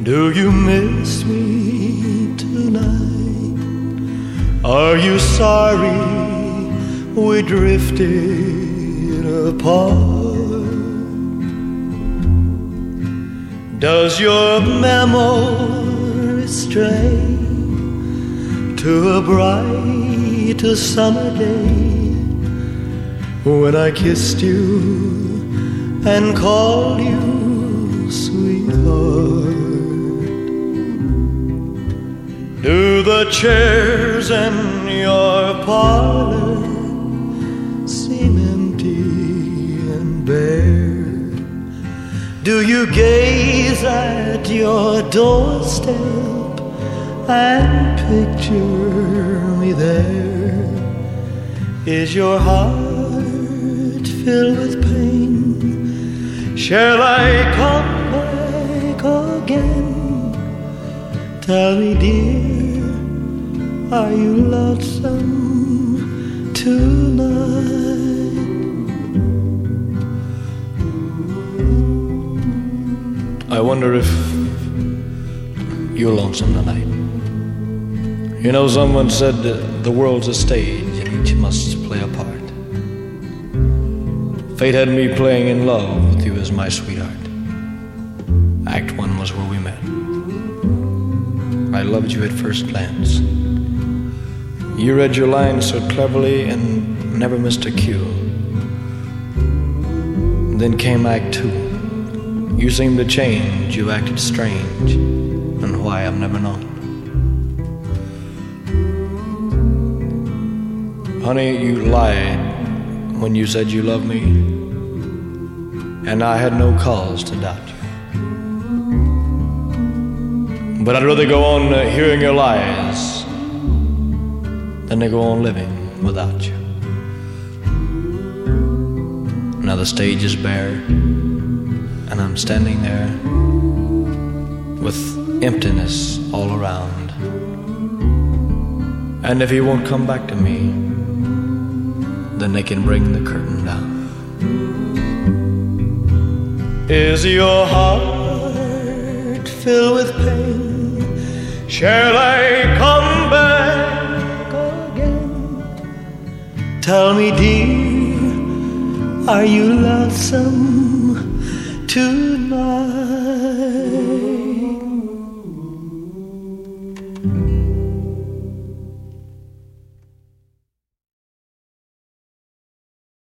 Do you miss me tonight? Are you sorry we drifted apart? Does your memory stray to a bright summer day when I kissed you and called you sweetheart? Do the chairs in your parlor seem empty and bare? Do you gaze at your doorstep and picture me there? Is your heart filled with pain? Shall I come back again? Tell me, dear, are you lonesome tonight? I wonder if you're lonesome tonight. You know, someone said the world's a stage and each must play a part. Fate had me playing in love with you as my sweetheart. Act 1 was where we met. I loved you at first glance. You read your lines so cleverly and never missed a cue. Then came Act 2. You seemed to change, you acted strange, and why I've never known. Honey, you lied when you said you loved me, and I had no cause to doubt you. But I'd rather go on hearing your lies than to go on living without you. Now the stage is bare, and I'm standing there with emptiness all around. And if he won't come back to me, then they can bring the curtain down. Is your heart filled with pain? Shall I come back again? Tell me, dear, are you lonesome tonight?